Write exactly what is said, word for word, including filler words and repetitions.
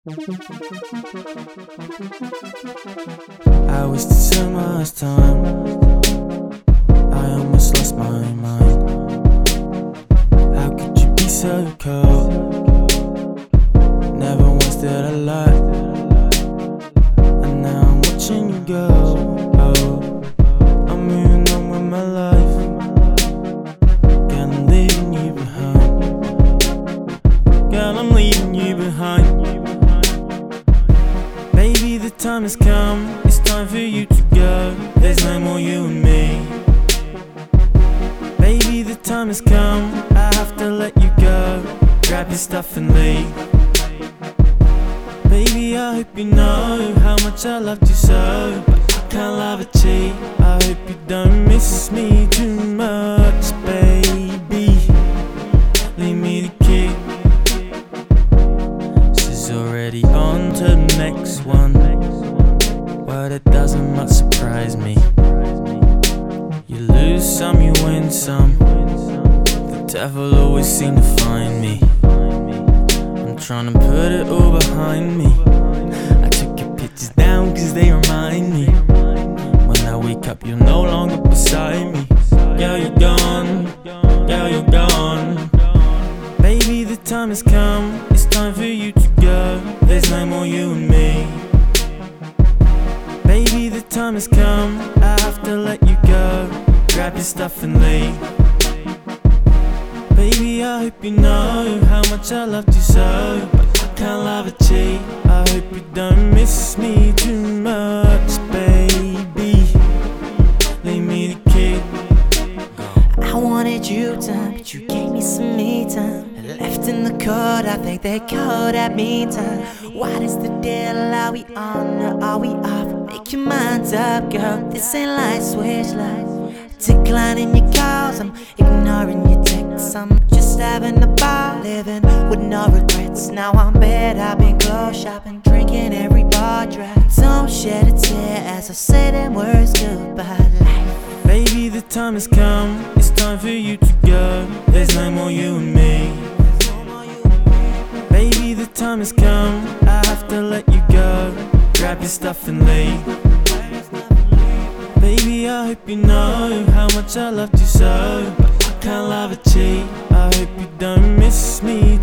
I wasted so much time, I almost lost my mind. How could you be so cold? Never once did I lie, and now I'm watching you go. Oh, I'm moving on with my life, girl, I'm leaving you behind. Girl, I'm leaving you behind. Baby, the time has come, it's time for you to go. There's no more you and me. Baby, the time has come, I have to let you go. Grab your stuff and leave. Baby, I hope you know how much I loved you so, but I can't love a cheat. I hope you don't miss me too much, baby. Leave me the key. She's already on to the next one, but it doesn't much surprise me. You lose some, you win some. The devil always seems to find me. I'm trying to put it all behind me. I took your pictures down cause they remind me. When I wake up you're no longer beside me. Girl, you're gone, girl, you're gone. Baby, the time has come, it's time for you to go. There's no more you and me. Baby, the time has come, I have to let you go. Grab your stuff and leave. Baby, I hope you know how much I loved you so, but I can't love a cheat. I hope you don't miss me too much, baby. Leave me the key. I wanted you time, but you gave me some me time. Left in the cold, I think they called that me time. What is the deal? Are we on or are we off? Make your mind up, girl, this ain't light switch life. Declining your calls, I'm ignoring your texts. I'm just having a ball, living with no regrets. Now I'm bed, I've been clothes shopping, drinking every bar draft. Don't shed a tear as I say them words goodbye. Life. Baby, the time has come, it's time for you to go. There's no more you and me. Baby, the time has come, I have to let you go. Grab your stuff and leave. Baby, I hope you know how much I loved you so, but I can't love a cheat. I hope you don't miss me